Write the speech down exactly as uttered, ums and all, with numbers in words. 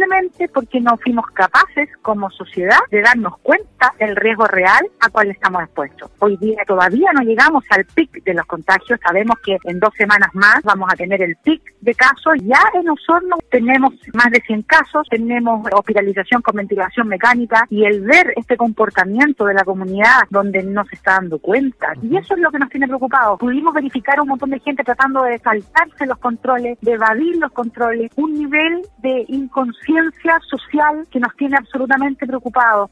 simplemente porque no fuimos capaces como sociedad de darnos cuenta del riesgo real a cual estamos expuestos. Hoy día todavía no llegamos al pic de los contagios, sabemos que en dos semanas más vamos a tener el pic de casos. Ya en Osorno tenemos más de cien casos, tenemos hospitalización con ventilación mecánica, y el ver este comportamiento de la comunidad donde no se está dando cuenta, y eso es lo que nos tiene preocupados. Pudimos verificar un montón de gente tratando de saltarse los controles, de evadir los controles, un nivel de inconsciencia social que nos tiene absolutamente preocupados.